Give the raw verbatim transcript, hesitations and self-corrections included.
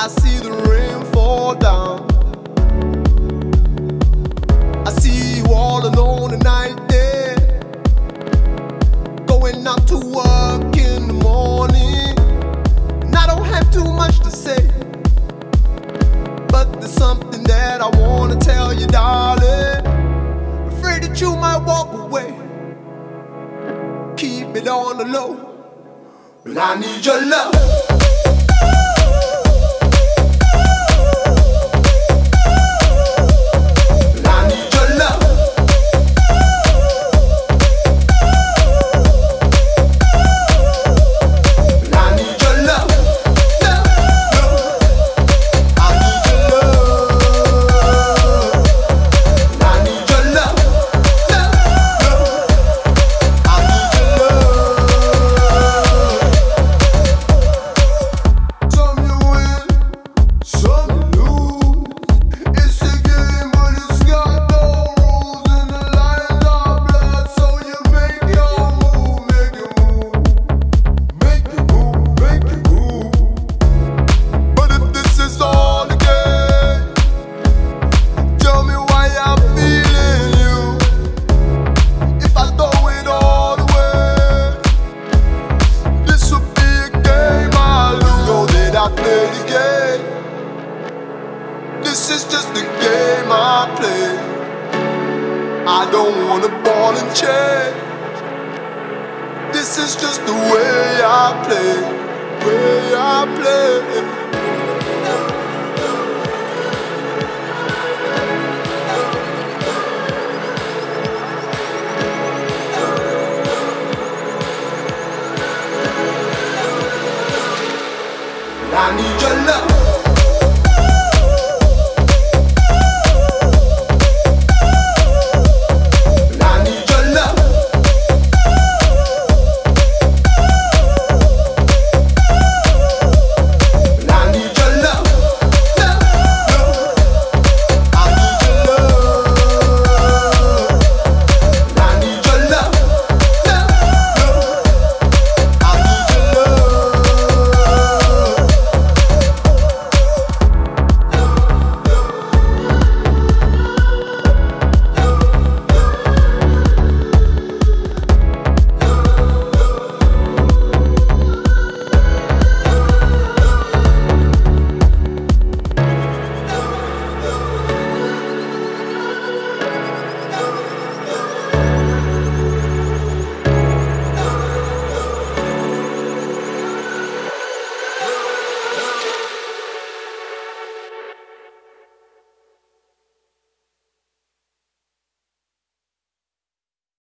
I see the rain fall down. I see you all alone at night there, going out to work in the morning. And I don't have too much to say, but there's something that I wanna tell you, darling. Afraid that you might walk away. Keep it on the low, but I need your love. This is just a game I play. I don't want a ball and chain. This is just the way I play, way I play. I need your love.